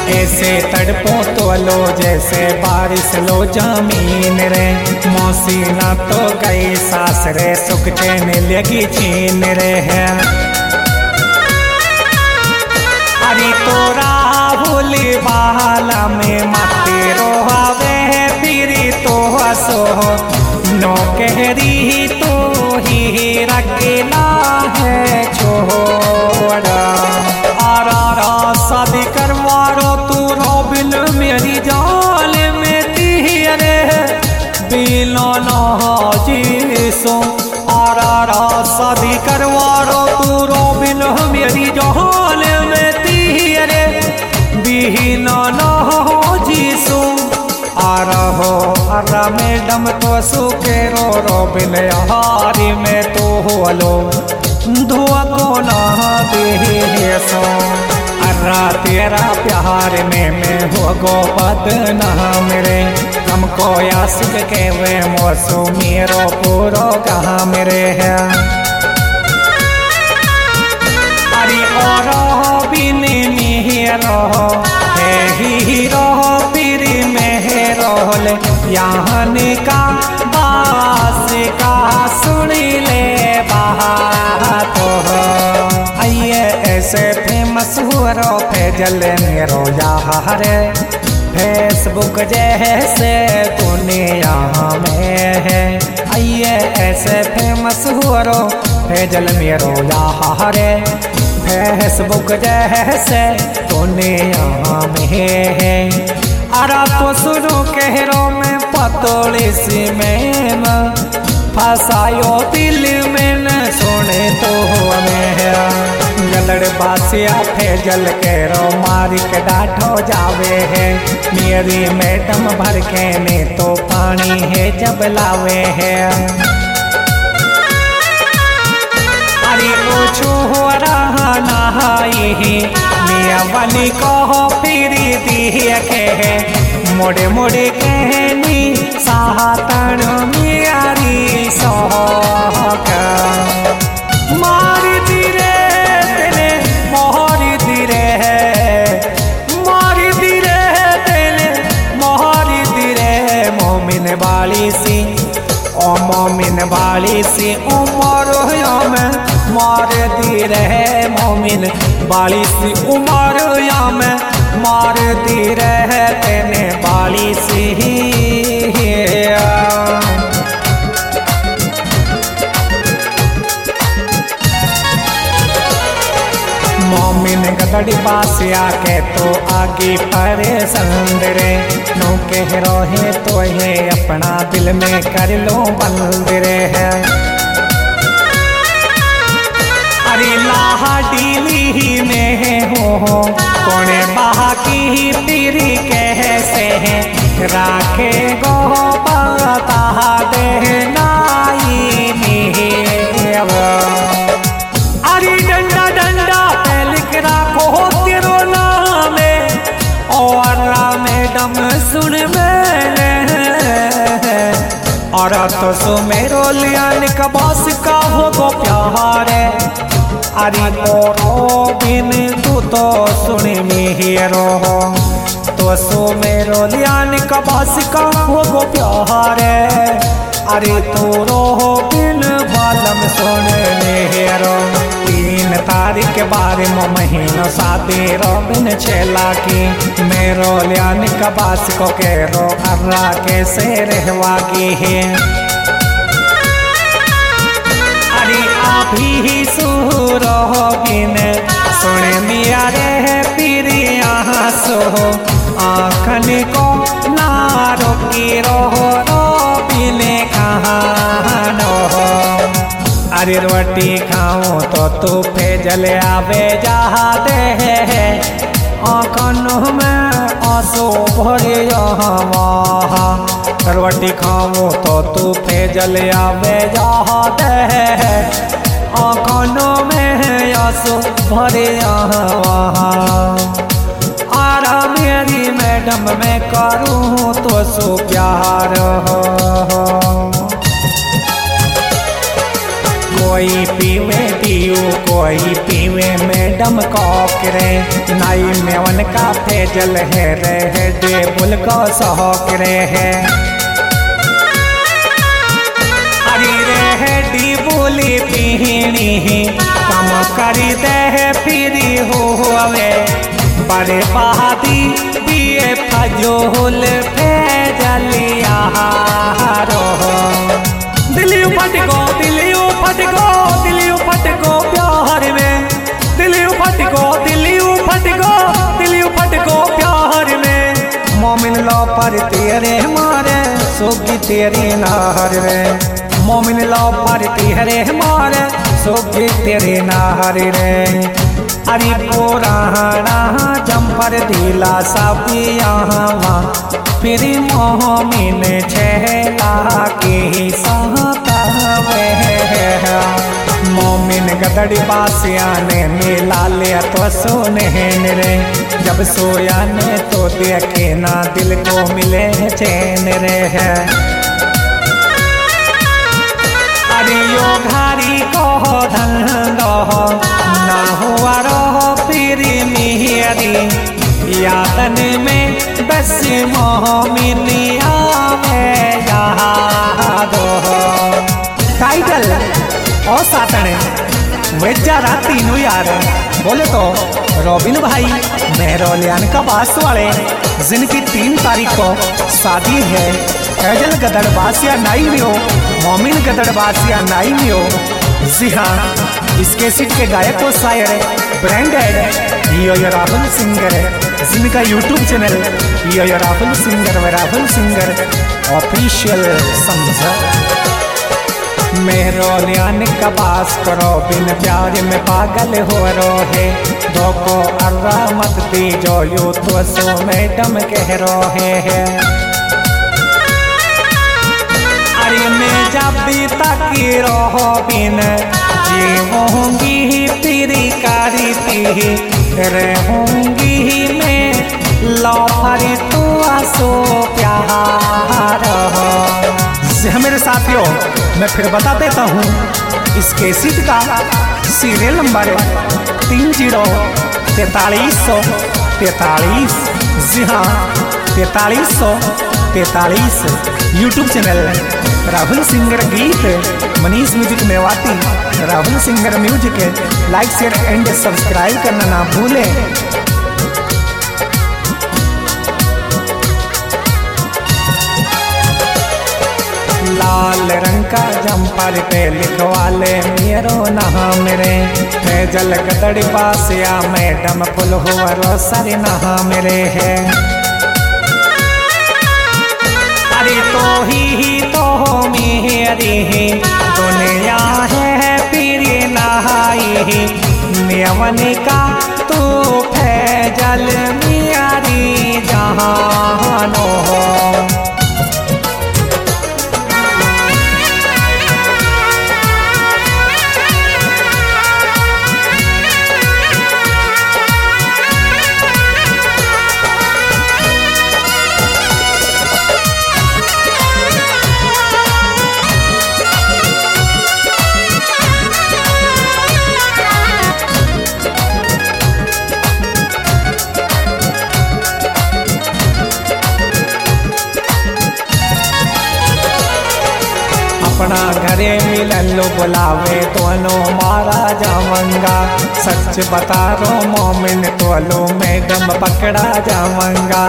ऐसे तड़पो तो लो जैसे बारिश लो जमीन रे, मौसी ना तो गई सास रे, सुख चैन लगी छीन रे है। अरे तो राहुल बाला में माते रोहावे फिरी तो हसो, नौकरी तो ही रखना है छोड़ा। शादी करवारो तू रोबिन मेरी जाल में तीरे बिलो जीसो। शादी करवारो तू रोबिन मेरी जाल में तीरे बिलो जीसो। आरहो अरा मैडम तो सुखे रो रोबिन हारी में तो हलो धुआ को ना दे सो। अरा तेरा प्यार में मैं हो गो बदनाम रे, हमको यासिक के वे मौसू मेरो पूरो कहाँ मेरे है। अरे और बिन मेरो है हीरो फिर में रोल यहाँ का बास का सुनी ले बात हो। आइए ऐसे फेमस हुआ फैजल मेरो यार, फेसबुक जैसे दुनिया में है। आइए ऐसे फेमस हुआ फैजल मेरो यार, फेसबुक जैसे दुनिया में है। अरा तो सुनो कहरो में पतोली सी में फसायो दिल में न सुने तो हमें। गलड़ बासिया फैजल करो मारी के डाठो जावे है, मेरी मैडम भर के ने तो पानी है जब लावे है। अरे ओ छोरा नहाई मिया बनी कहो फिरी दिए के, मोड़े मोड़े कहनी सातन मियारी सोहक। मारी दिरे तेले मोहरी दिरे है, मारी दिरे तेले मोहरी दिरे। मोमिन बाली सी ओ मोमिन बाली सी उमर में मार दी रहे, मोमिन बाली सी उमर में मार दी रहे तेने बाली सी। मोमिन गदड़ी पास आके तो आगे परेशान रे, नो कह रोहे तो है अपना दिल में कर लो बंद रे है। अरे लाडीली में हो कोने बाकी पीरी कैसे राखे गो पता दे नाई में। अरे डंडा डंडा लिख राखो तेरो नाम और मैडम सुन मैंने। और तो सो मेरो लियान का बॉस का हो गो प्यार है। अरे ओ बिन तू तो सुन मेरो तो सो मेरो लियान का बॉस का हो गो प्यार है। अरे तू रो बिन बालम सुन मेरो। 3 तारीख के बारे में महीनों शादी रोबिन छेला की, मेरो लियान का बास को केरो अर्रा के से रहवा की है। अरे अभी सुरो बिन सुन मिया रे फिर यहाँ सो, आँखन को ना रोकी रहो रोबिन कहानो। अरे रोटी खाऊं तो तू फैजल आवे जा दे, आँखन में आंसू भरे यहाँ। रोटी खाऊं तो तू फैजल आवे जा दे, आँखन में आंसू भरे यहाँ। आरा मेरी मैडम मैं करूँ तो सो प्यार हो। कोई पीवे पियो कोई पीवे मैडम कॉक रे, नाई में उनका फेजल है रे टेबल को शौक रे है। अरे रे डी बोली पीनी कम करी दे फिरी होवे, बड़े बहादी पिए फजोल फेजलिया रो। दिलियो फटको दिलियो फटको दिलियो फटको प्यार में, दिलियो फटको दिलियो फटको दिलियो फटको प्यार में। मोमिन लो पर तेरे मारे सोगी तेरी नार रे, मोमिन लो पर तेरे मारे सोगी तेरी नार रे। अरे पुराना जम्पर दिला सापिया फिर मोमिन छेला के सहतावे। मोमिन गदड़ी बासिया ने मिला लिया तो सोने रे, जब सोया ने तो देखे ना दिल को मिले चैन रे है। अरे यो घारी को धंधो ना हुआ रहो फिर मेरी यादन में बस मोमिनिया में याद हो। टाइटल और सातने वेजा तीनों यार बोले तो रॉबिन भाई मेहरोलियान का बास वाले, जिनकी 3 तारीख को शादी है। फैजल गदड़बासिया नाई में हो, मोमिन गदड़बासिया नाई में हो। जी हाँ, इस कैसेट के गायक और शायर ब्रांडेड यो राहुल सिंगर है, जिनका यूट्यूब चैनल यो राहुल सिंगर व राहुल सिंगर ऑफिशियल समझा। मेहरोलियान का बास करो बिन प्यार में पागल हो रोहे, धोखो अर्रा मत दी जो यू तो सो मैडम कह रोहे है। अरे मैं जब भी ताकि रहो बिन जीवूंगी तेरी कारी रहूंगी मैं लो हरी तू आसो प्यार हो। मेरे साथियों मैं फिर बता देता हूँ, इस कैसेट का सीरियल नंबर 304343। जी हाँ 4343 यूट्यूब चैनल राहुल सिंगर गीत Manish music Mewati, Rahul singer music. Like share and subscribe करना ना भूलें। लाल रंग का जम्पर पे लिखवाले मेरो नाम रे, फैजल गदड़ी बासिया मैडम फुल हुआ रोसरी नाम रे है। अरे तो ही तो मेरी दुनिया है फिर नहाई नियमन का तू फैजल मियारी जहानो हो। अपना घरे मिलन लो बुलावे दोनों मारा जावंगा, सच बता रो मोमिन तोलो मैडम पकड़ा जावंगा।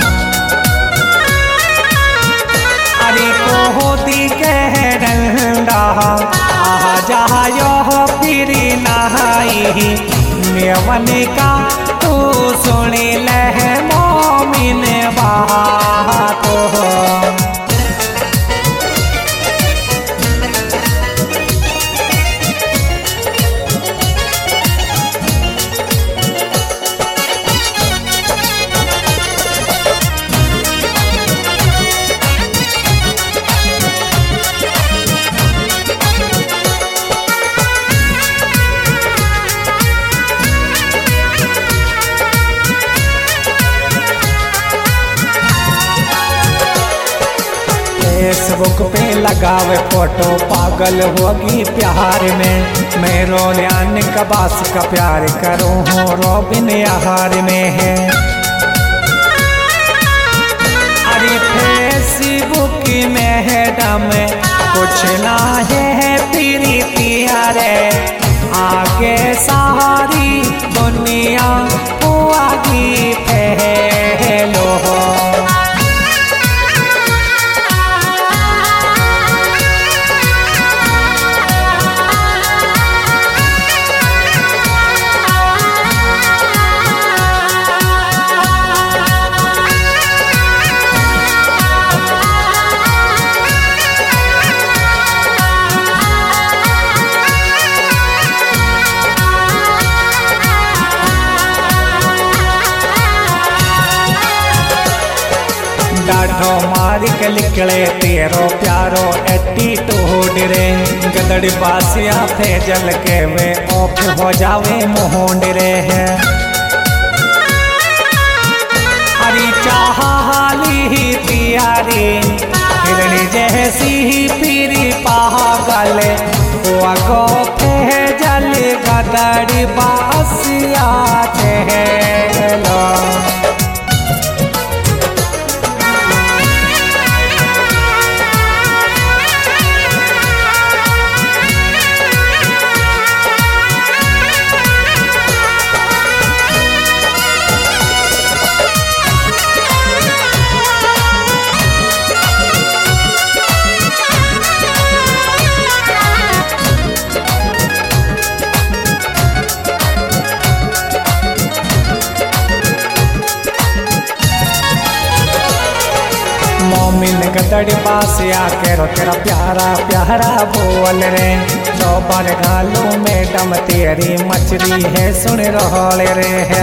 अरे को होती कह डंडा आ जायो फिर नहाई मेवन का तू सुनी लह मोमिन बात हो। फेसबुक पे लगावे फोटो, पागल होगी प्यार में। मैं रोलियान कबास का प्यार करूँ हूँ, रॉबिन यार में है। अरे फेसबुक में मैडम कुछ ना है प्रीतिया रे, आगे सारी दुनिया हुआगी फैलो। डाढ़ो मार के निकले तेरो प्यारो एटीट्यूड रे, गदड़ बासिया थे जल के वे ऑफ हो जावे मोहंड रे है। हरी चाहाली प्यारी हिरणी जैसी पीरी पागल, वो गो थे जल गदड़ बासिया थे लो। मोमिन गदड़ पास आके रो तेरा प्यारा प्यारा बोल रे, चौपर गालू मैडम तेरी मछली है सुन रोल रे है।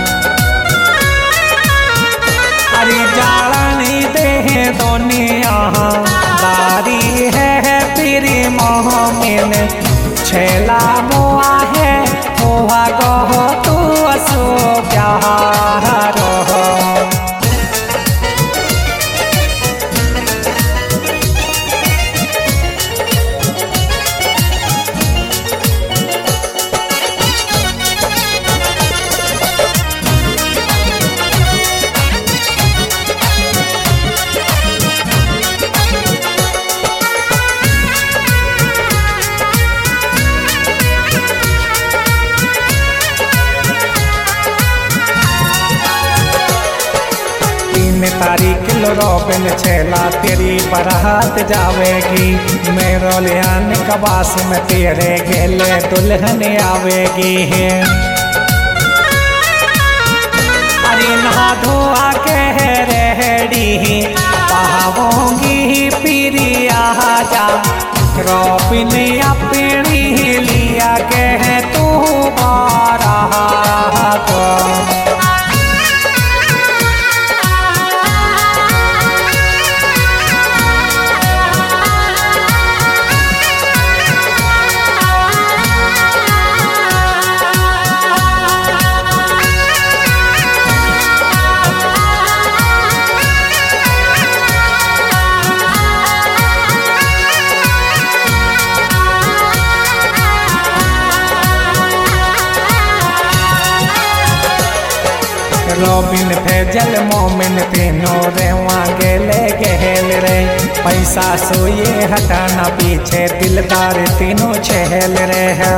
अरे जानी दे दुनिया दारी है तेरी मोमिन, छेला मुआ है हुआ गो तू असो प्यार हो। तारीख लो रॉबिन छेला तेरी बारात जावेगी, मैं रोलियान कबास में तेरे गेले दुल्हन आवेगी। अरे नहा धोआ के रेडी पावोंगी पीरिया जा, रॉबिन अपनी लिया के तू बारात। रॉबिन फैजल मोमिन तीनों रेवा गेले गहल रे, पैसा सोए हटाना पीछे दिलदार तीनों छहल रे है।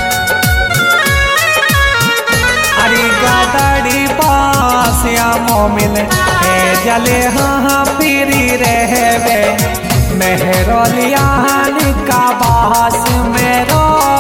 अरे गदड़ी पास या मोमिन फैजल हाँ पीरी रहवे, मेहरोलियान का बास में रो